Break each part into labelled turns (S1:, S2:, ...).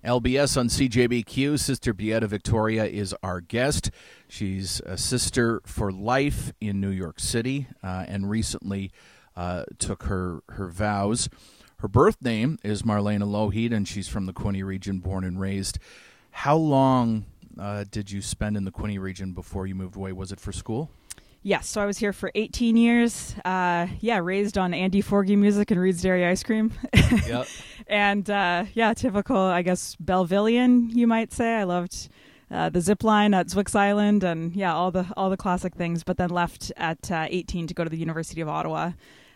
S1: LBS on CJBQ. Sister Beata Victoria is our guest. She's a sister for life in New York City and recently took her vows. Her birth name is Marlena Lougheed, and she's from the Quinte region, born and raised. How long did you spend in the Quinte region before you moved away? Was it for school?
S2: Yes, so I was here for 18 years. Raised on Andy Forgie music and Reed's Dairy ice cream.
S1: Yep.
S2: And typical, I guess, Bellvillian, you might say. I loved the zip line at Zwicks Island and all the classic things. But then left at 18 to go to the University of Ottawa.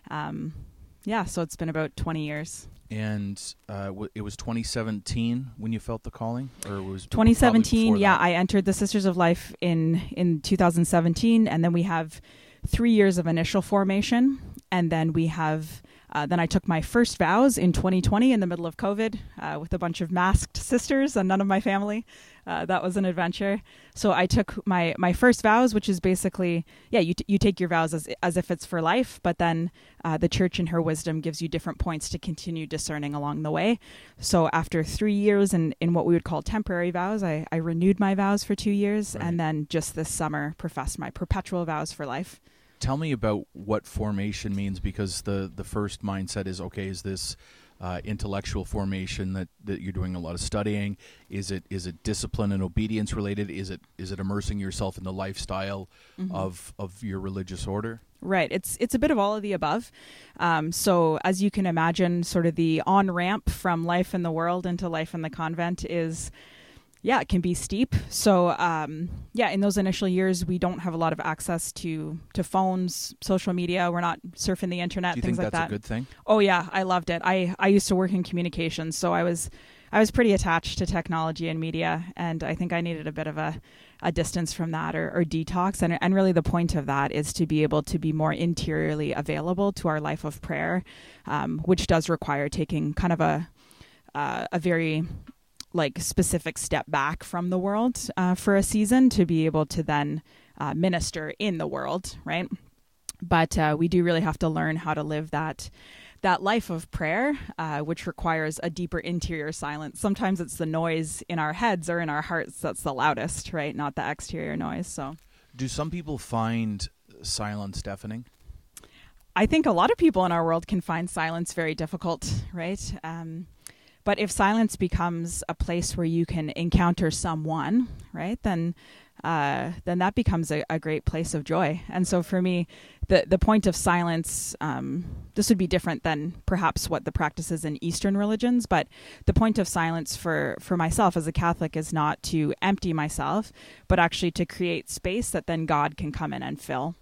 S2: So it's been about 20 years.
S1: And it was 2017 when you felt the calling, or it was
S2: 2017? Yeah, I entered the Sisters of Life in 2017, and then we have 3 years of initial formation, and then we have. Then I took my first vows in 2020 in the middle of COVID with a bunch of masked sisters and none of my family. That was an adventure. So I took my first vows, which is basically, you take your vows as if it's for life, but then the church in her wisdom gives you different points to continue discerning along the way. So after 3 years in what we would call temporary vows, I renewed my vows for 2 years, right. And then just this summer professed my perpetual vows for life.
S1: Tell me about what formation means, because the first mindset is this intellectual formation that you're doing a lot of studying? Is it discipline and obedience related? Is it immersing yourself in the lifestyle of your religious order?
S2: Right. It's a bit of all of the above. So as you can imagine, sort of the on-ramp from life in the world into life in the convent is... it can be steep. So, in those initial years, we don't have a lot of access to phones, social media. We're not surfing the internet, things like that.
S1: Do you think that's a good thing?
S2: Oh, yeah. I loved it. I used to work in communications, so I was pretty attached to technology and media, and I think I needed a bit of a distance from that or detox. And really the point of that is to be able to be more interiorly available to our life of prayer, which does require taking kind of a very... specific step back from the world for a season to be able to then minister in the world, right? But we do really have to learn how to live that life of prayer, which requires a deeper interior silence. Sometimes it's the noise in our heads or in our hearts that's the loudest, right? Not the exterior noise. So,
S1: do some people find silence deafening?
S2: I think a lot of people in our world can find silence very difficult, right? But if silence becomes a place where you can encounter someone, right, then that becomes a great place of joy. And so for me, the point of silence, this would be different than perhaps what the practice is in Eastern religions, but the point of silence for myself as a Catholic is not to empty myself, but actually to create space that then God can come in and fill.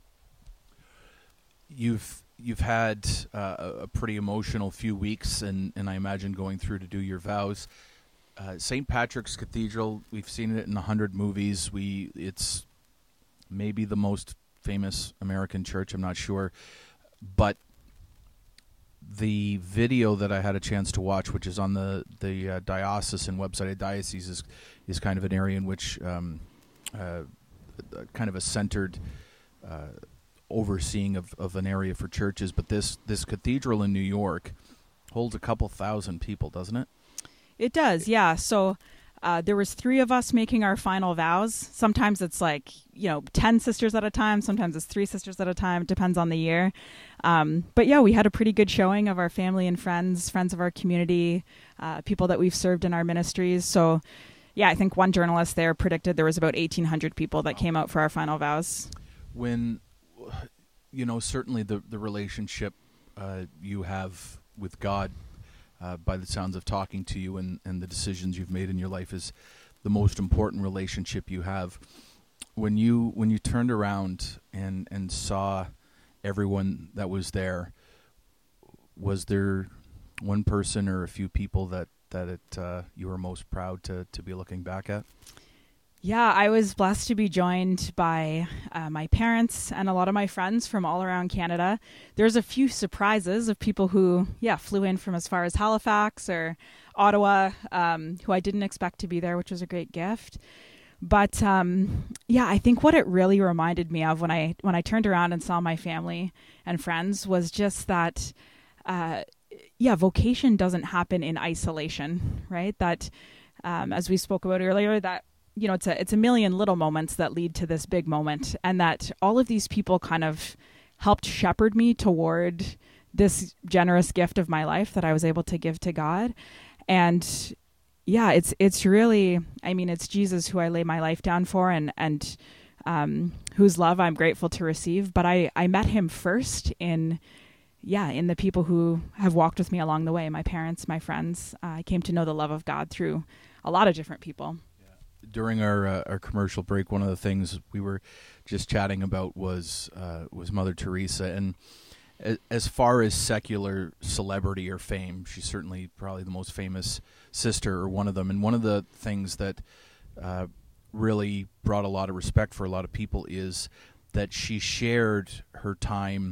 S1: You've had a pretty emotional few weeks, and I imagine going through to do your vows. St. Patrick's Cathedral, we've seen it in 100 movies. It's maybe the most famous American church, I'm not sure. But the video that I had a chance to watch, which is on the diocesan website, a diocese is kind of an area in which kind of a centered... overseeing of an area for churches, but this cathedral in New York holds a couple thousand people, doesn't it?
S2: It does, yeah. So there was 3 of us making our final vows. Sometimes it's 10 sisters at a time. Sometimes it's 3 sisters at a time. It depends on the year. But we had a pretty good showing of our family and friends of our community, people that we've served in our ministries. So I think one journalist there predicted there was about 1,800 people that came out for our final vows.
S1: When... certainly the relationship you have with God, by the sounds of talking to you and the decisions you've made in your life, is the most important relationship you have. When you turned around and saw everyone that was there, was there one person or a few people that you were most proud to be looking back at?
S2: Yeah, I was blessed to be joined by my parents and a lot of my friends from all around Canada. There's a few surprises of people who, flew in from as far as Halifax or Ottawa, who I didn't expect to be there, which was a great gift. But I think what it really reminded me of when I turned around and saw my family and friends was just that, vocation doesn't happen in isolation, right? That as we spoke about earlier, that it's a million little moments that lead to this big moment, and that all of these people kind of helped shepherd me toward this generous gift of my life that I was able to give to God. And yeah, it's really, I mean, it's Jesus who I lay my life down for, and whose love I'm grateful to receive. But I met him first in the people who have walked with me along the way, my parents, my friends. I came to know the love of God through a lot of different people.
S1: During our commercial break, one of the things we were just chatting about was Mother Teresa, and as far as secular celebrity or fame, she's certainly probably the most famous sister, or one of them. And one of the things that really brought a lot of respect for a lot of people is that she shared her time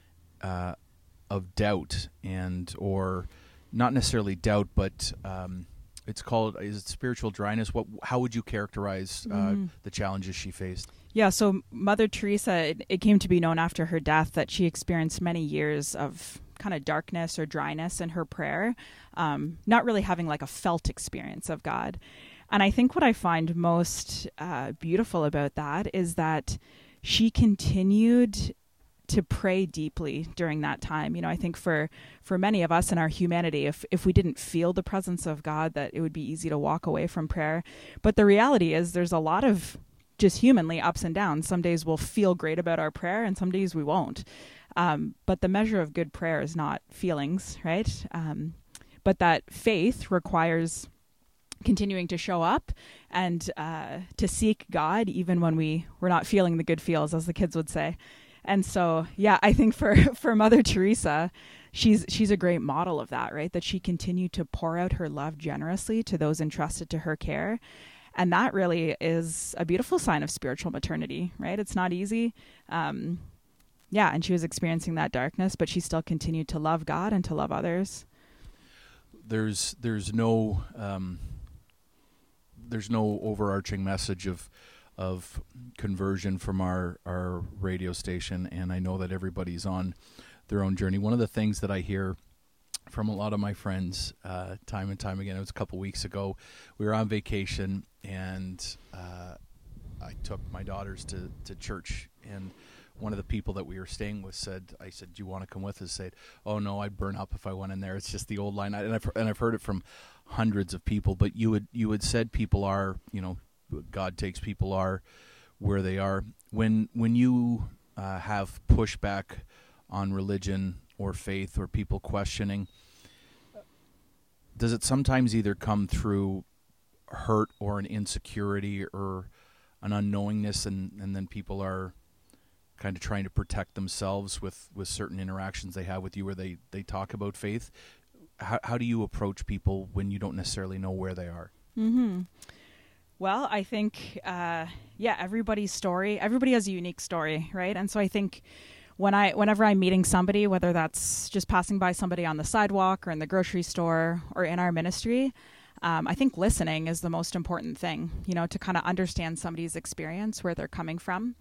S1: of doubt, or not necessarily doubt, but it's called, is it spiritual dryness? How would you characterize the challenges she faced?
S2: Yeah, so Mother Teresa, it came to be known after her death that she experienced many years of kind of darkness or dryness in her prayer, not really having like a felt experience of God. And I think what I find most beautiful about that is that she continued to pray deeply during that time. I think for many of us in our humanity, if we didn't feel the presence of God, that it would be easy to walk away from prayer. But the reality is there's a lot of just humanly ups and downs. Some days we'll feel great about our prayer, and some days we won't. But the measure of good prayer is not feelings, right? But that faith requires continuing to show up and to seek God even when we're not feeling the good feels, as the kids would say. And so, yeah, I think for Mother Teresa, she's a great model of that, right? That she continued to pour out her love generously to those entrusted to her care. And that really is a beautiful sign of spiritual maternity, right? It's not easy. And she was experiencing that darkness, but she still continued to love God and to love others.
S1: There's no overarching message of conversion from our radio station, and I know that everybody's on their own journey. One of the things that I hear from a lot of my friends time and time again, it was a couple weeks ago, we were on vacation, and I took my daughters to church, and one of the people that we were staying with I said, do you want to come with us? Said, oh no, I'd burn up if I went in there. It's just the old line. And I've heard it from hundreds of people, but you had said people are, God takes people are where they are. When you have pushback on religion or faith, or people questioning, does it sometimes either come through hurt or an insecurity or an unknowingness, and then people are kind of trying to protect themselves with certain interactions they have with you where they talk about faith? How do you approach people when you don't necessarily know where they are?
S2: Mm-hmm. Well, I think, everybody has a unique story, right? And so I think whenever I'm meeting somebody, whether that's just passing by somebody on the sidewalk or in the grocery store or in our ministry, I think listening is the most important thing, to kind of understand somebody's experience, where they're coming from.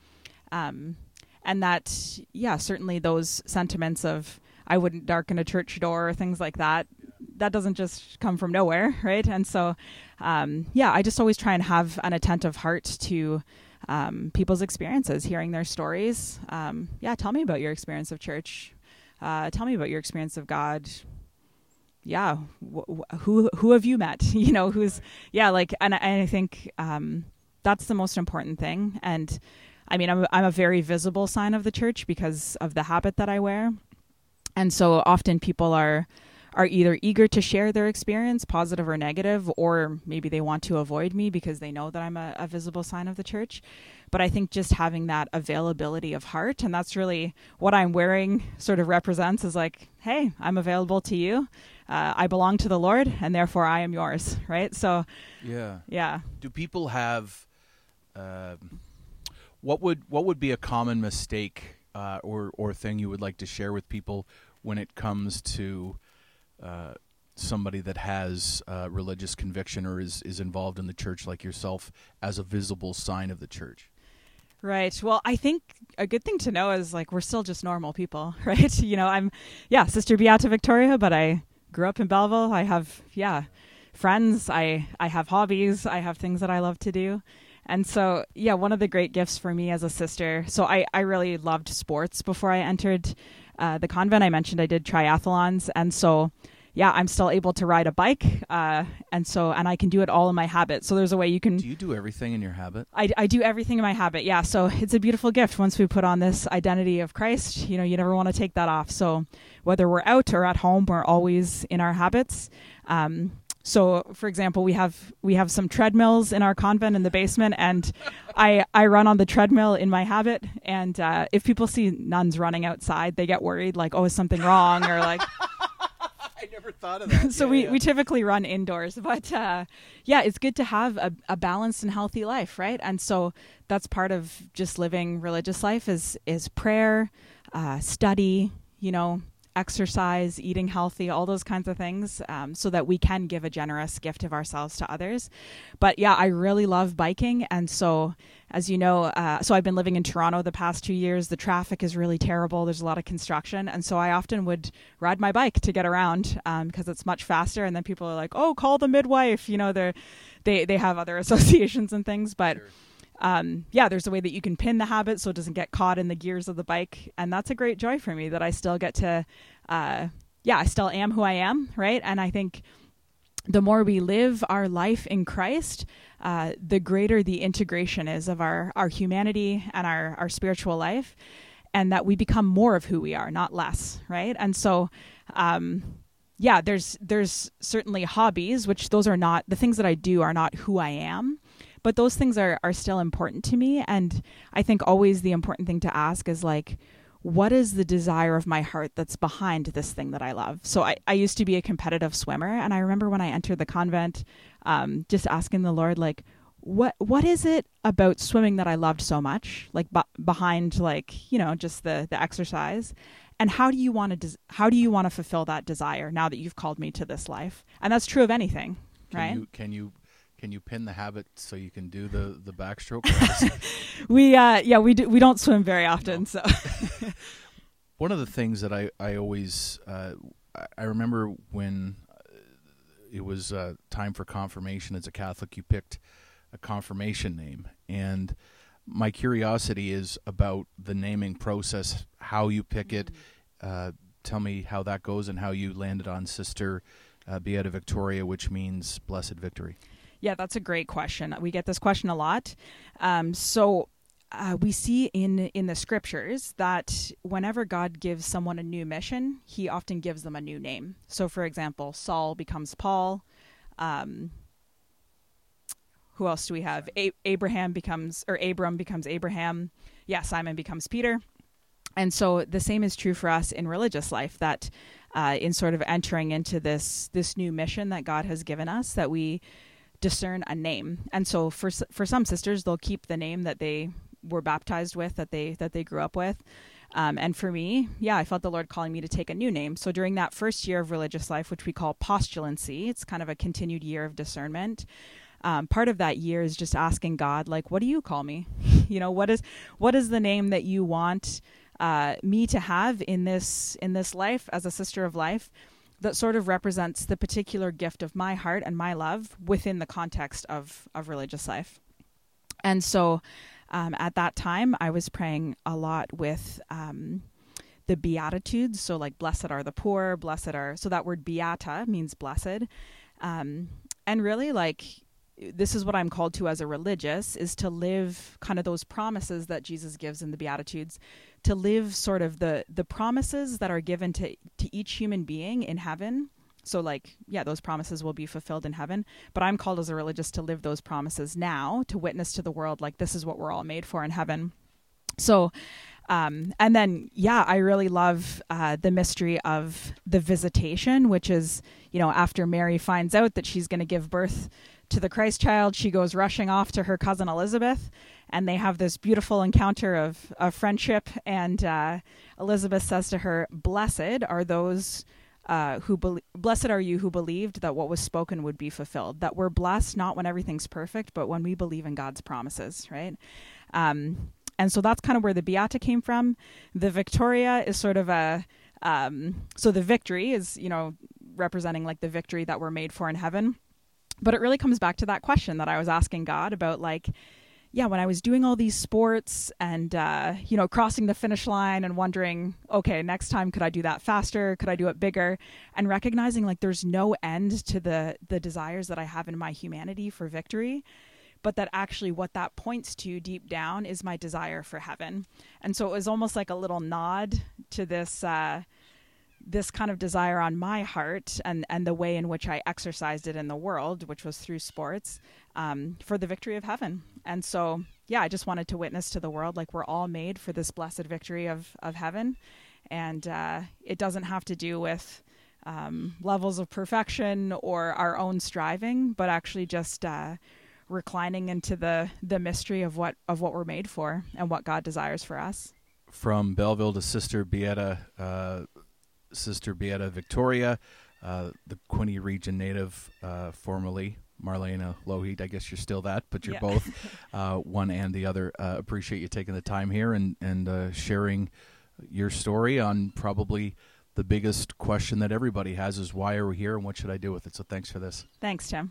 S2: And that, certainly those sentiments of, I wouldn't darken a church door or things like that, that doesn't just come from nowhere, right? And so, I just always try and have an attentive heart to people's experiences, hearing their stories. Tell me about your experience of church. Tell me about your experience of God. Yeah, who have you met? And I think that's the most important thing. And I mean, I'm a very visible sign of the church because of the habit that I wear. And so often people are either eager to share their experience, positive or negative, or maybe they want to avoid me because they know that I'm a visible sign of the church. But I think just having that availability of heart, and that's really what I'm wearing sort of represents, is like, hey, I'm available to you. I belong to the Lord, and therefore I am yours, right? So, yeah.
S1: Do people have... What would be a common mistake or thing you would like to share with people when it comes to somebody that has religious conviction or is involved in the church like yourself as a visible sign of the church?
S2: Right. Well, I think a good thing to know is like we're still just normal people, right? I'm Sister Beata Victoria, but I grew up in Belleville. I have friends. I have hobbies. I have things that I love to do. And so, yeah, one of the great gifts for me as a sister. So I really loved sports before I entered the convent. I mentioned I did triathlons. And so, yeah, I'm still able to ride a bike. And I can do it all in my habit. So there's a way you can.
S1: Do you do everything in your habit?
S2: I do everything in my habit. Yeah. So it's a beautiful gift once we put on this identity of Christ. You know, you never want to take that off. So whether we're out or at home, we're always in our habits. So, for example, we have some treadmills in our convent in the basement, and I run on the treadmill in my habit. And if people see nuns running outside, they get worried, like, oh, is something wrong? Or like,
S1: I never thought of that.
S2: So we typically run indoors, but it's good to have a balanced and healthy life, right? And so that's part of just living religious life is prayer, study, exercise, eating healthy, all those kinds of things, so that we can give a generous gift of ourselves to others. But yeah, I really love biking. And so, as you know, so I've been living in Toronto the past 2 years. The traffic is really terrible. There's a lot of construction. And so I often would ride my bike to get around because it's much faster. And then people are like, oh, call the midwife. They have other associations and things. But
S1: Sure.
S2: There's a way that you can pin the habit so it doesn't get caught in the gears of the bike. And that's a great joy for me that I still get to, I still am who I am, right? And I think the more we live our life in Christ, the greater the integration is of our humanity and our spiritual life, and that we become more of who we are, not less, right? And so, there's certainly hobbies, which those are not, the things that I do are not who I am. But those things are still important to me. And I think always the important thing to ask is like, what is the desire of my heart that's behind this thing that I love? So I used to be a competitive swimmer. And I remember when I entered the convent, just asking the Lord, like, what is it about swimming that I loved so much? Like behind, like, just the exercise. And how do you want to fulfill that desire now that you've called me to this life? And that's true of anything, right?
S1: Can you pin the habit so you can do the backstroke?
S2: We don't swim very often. No. So
S1: one of the things that I always I remember when it was time for confirmation as a Catholic, you picked a confirmation name, and my curiosity is about the naming process, how you pick it. Tell me how that goes and how you landed on Sister Beata Victoria, which means Blessed Victory.
S2: Yeah, that's a great question. We get this question a lot. We see in the scriptures that whenever God gives someone a new mission, he often gives them a new name. So, for example, Saul becomes Paul. Who else do we have? Abram becomes Abraham. Yeah, Simon becomes Peter. And so the same is true for us in religious life, that in sort of entering into this new mission that God has given us, that we discern a name. And so for some sisters, they'll keep the name that they were baptized with, that they grew up with. And for me, I felt the Lord calling me to take a new name. So during that first year of religious life, which we call postulancy, it's kind of a continued year of discernment. Part of that year is just asking God, like, what do you call me? What is the name that you want me to have in this life as a sister of life, that sort of represents the particular gift of my heart and my love within the context of religious life. And so at that time, I was praying a lot with the Beatitudes. So like, blessed are the poor, so that word beata means blessed. And really, like, this is what I'm called to as a religious, is to live kind of those promises that Jesus gives in the Beatitudes, to live sort of the promises that are given to each human being in heaven. So like, those promises will be fulfilled in heaven, but I'm called as a religious to live those promises now, to witness to the world, like, this is what we're all made for in heaven. So, and then, I really love the mystery of the visitation, which is, after Mary finds out that she's going to give birth to the Christ child, she goes rushing off to her cousin Elizabeth, and they have this beautiful encounter of friendship. And Elizabeth says to her, "Blessed are those blessed are you who believed that what was spoken would be fulfilled." That we're blessed not when everything's perfect, but when we believe in God's promises, right? And so that's kind of where the Beata came from. The Victoria is sort of so the victory is, representing like the victory that we're made for in heaven. But it really comes back to that question that I was asking God about, like, yeah, when I was doing all these sports and, crossing the finish line and wondering, okay, next time, could I do that faster? Could I do it bigger? And recognizing like there's no end to the desires that I have in my humanity for victory, but that actually what that points to deep down is my desire for heaven. And so it was almost like a little nod to this kind of desire on my heart and the way in which I exercised it in the world, which was through sports, for the victory of heaven. And so, yeah, I just wanted to witness to the world, like, we're all made for this blessed victory of heaven. And it doesn't have to do with levels of perfection or our own striving, but actually just reclining into the mystery of what we're made for and what God desires for us.
S1: From Belleville to Sister Beata Victoria, the Quinte region native, formerly Marlena Lougheed. I guess you're still that, but you're both one and the other. Appreciate you taking the time here and sharing your story on probably the biggest question that everybody has is, why are we here and what should I do with it? So thanks for this.
S2: Thanks, Tim.